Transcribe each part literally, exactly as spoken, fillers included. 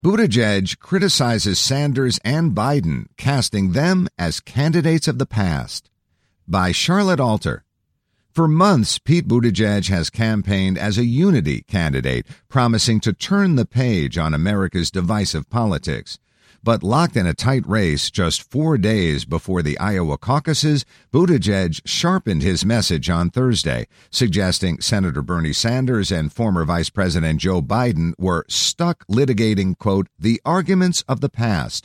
Buttigieg criticizes Sanders and Biden, casting them as candidates of the past. By Charlotte Alter. For months, Pete Buttigieg has campaigned as a unity candidate, promising to turn the page on America's divisive politics. But locked in a tight race just four days before the Iowa caucuses, Buttigieg sharpened his message on Thursday, suggesting Senator Bernie Sanders and former Vice President Joe Biden were stuck litigating, quote, the arguments of the past.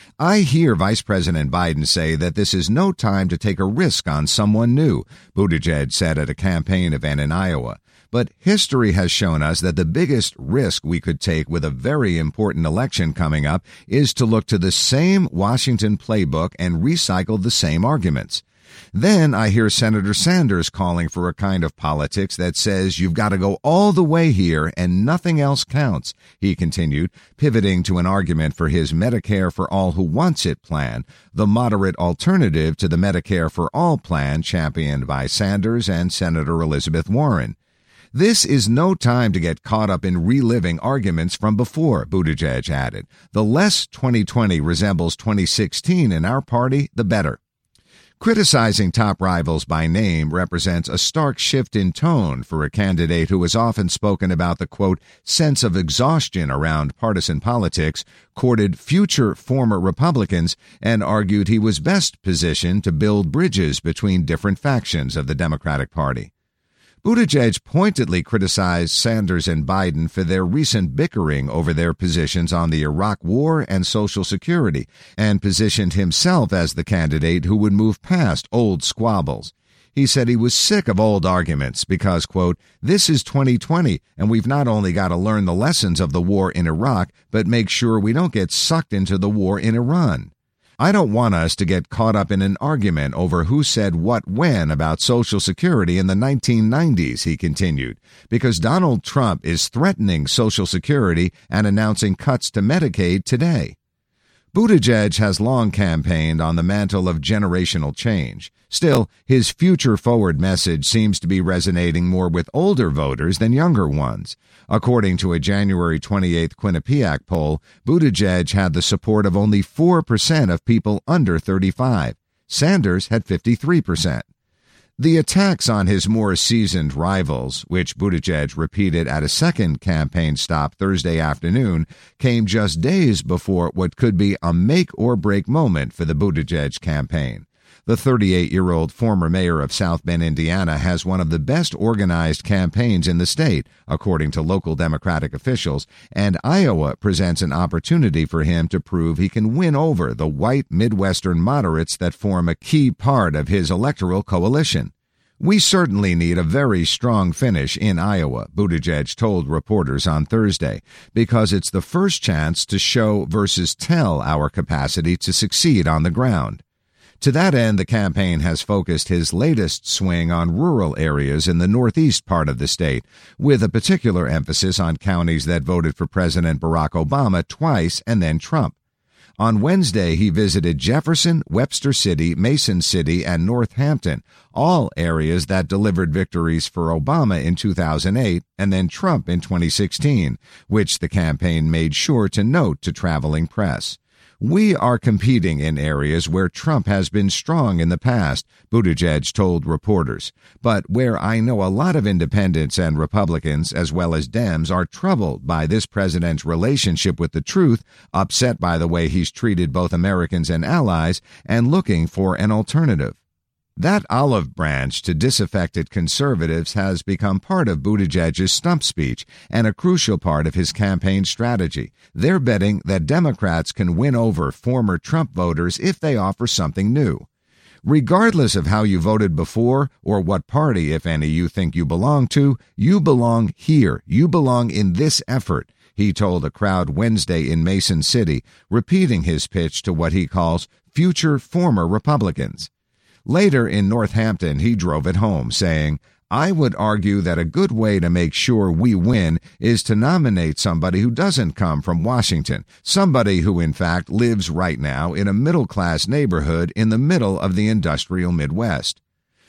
I hear Vice President Biden say that this is no time to take a risk on someone new, Buttigieg said at a campaign event in Iowa. But history has shown us that the biggest risk we could take with a very important election coming up is to look to the same Washington playbook and recycle the same arguments. Then I hear Senator Sanders calling for a kind of politics that says you've got to go all the way here and nothing else counts, he continued, pivoting to an argument for his Medicare for All Who Wants It plan, the moderate alternative to the Medicare for All plan championed by Sanders and Senator Elizabeth Warren. This is no time to get caught up in reliving arguments from before, Buttigieg added. The less twenty twenty resembles twenty sixteen in our party, the better. Criticizing top rivals by name represents a stark shift in tone for a candidate who has often spoken about the, quote, sense of exhaustion around partisan politics, courted future former Republicans, and argued he was best positioned to build bridges between different factions of the Democratic Party. Buttigieg pointedly criticized Sanders and Biden for their recent bickering over their positions on the Iraq War and Social Security, and positioned himself as the candidate who would move past old squabbles. He said he was sick of old arguments because, quote, this is twenty twenty, and we've not only got to learn the lessons of the war in Iraq, but make sure we don't get sucked into the war in Iran. I don't want us to get caught up in an argument over who said what when about Social Security in the nineteen nineties, he continued, because Donald Trump is threatening Social Security and announcing cuts to Medicaid today. Buttigieg has long campaigned on the mantle of generational change. Still, his future-forward message seems to be resonating more with older voters than younger ones. According to a January twenty-eighth Quinnipiac poll, Buttigieg had the support of only four percent of people under thirty-five. Sanders had fifty-three percent. The attacks on his more seasoned rivals, which Buttigieg repeated at a second campaign stop Thursday afternoon, came just days before what could be a make-or-break moment for the Buttigieg campaign. The thirty-eight-year-old former mayor of South Bend, Indiana, has one of the best organized campaigns in the state, according to local Democratic officials, and Iowa presents an opportunity for him to prove he can win over the white Midwestern moderates that form a key part of his electoral coalition. We certainly need a very strong finish in Iowa, Buttigieg told reporters on Thursday, because it's the first chance to show versus tell our capacity to succeed on the ground. To that end, the campaign has focused his latest swing on rural areas in the northeast part of the state, with a particular emphasis on counties that voted for President Barack Obama twice and then Trump. On Wednesday, he visited Jefferson, Webster City, Mason City, and Northampton, all areas that delivered victories for Obama in two thousand eight and then Trump in twenty sixteen, which the campaign made sure to note to traveling press. We are competing in areas where Trump has been strong in the past, Buttigieg told reporters, but where I know a lot of independents and Republicans, as well as Dems, are troubled by this president's relationship with the truth, upset by the way he's treated both Americans and allies, and looking for an alternative. That olive branch to disaffected conservatives has become part of Buttigieg's stump speech and a crucial part of his campaign strategy. They're betting that Democrats can win over former Trump voters if they offer something new. Regardless of how you voted before or what party, if any, you think you belong to, you belong here. You belong in this effort, he told a crowd Wednesday in Mason City, repeating his pitch to what he calls future former Republicans. Later in Northampton, he drove it home, saying, I would argue that a good way to make sure we win is to nominate somebody who doesn't come from Washington, somebody who, in fact, lives right now in a middle-class neighborhood in the middle of the industrial Midwest.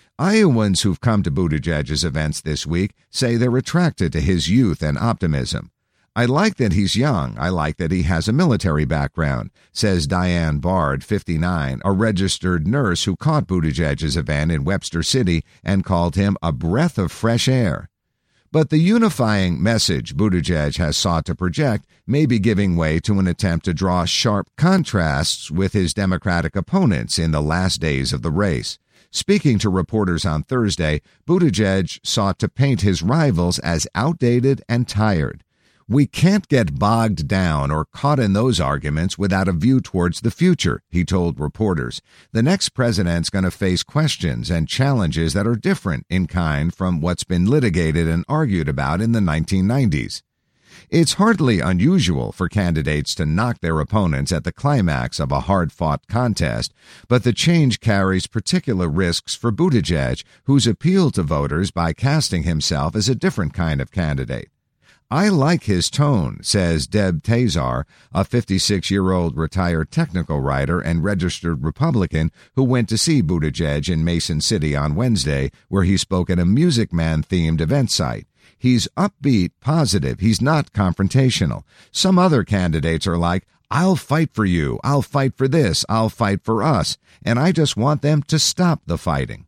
Iowans who've come to Buttigieg's events this week say they're attracted to his youth and optimism. I like that he's young. I like that he has a military background, says Diane Bard, fifty-nine, a registered nurse who caught Buttigieg's event in Webster City and called him a breath of fresh air. But the unifying message Buttigieg has sought to project may be giving way to an attempt to draw sharp contrasts with his Democratic opponents in the last days of the race. Speaking to reporters on Thursday, Buttigieg sought to paint his rivals as outdated and tired. We can't get bogged down or caught in those arguments without a view towards the future, he told reporters. The next president's going to face questions and challenges that are different in kind from what's been litigated and argued about in the nineteen nineties. It's hardly unusual for candidates to knock their opponents at the climax of a hard-fought contest, but the change carries particular risks for Buttigieg, who's appealed to voters by casting himself as a different kind of candidate. I like his tone, says Deb Tazar, a fifty-six-year-old retired technical writer and registered Republican who went to see Buttigieg in Mason City on Wednesday, where he spoke at a Music Man-themed event site. He's upbeat, positive. He's not confrontational. Some other candidates are like, I'll fight for you. I'll fight for this. I'll fight for us. And I just want them to stop the fighting.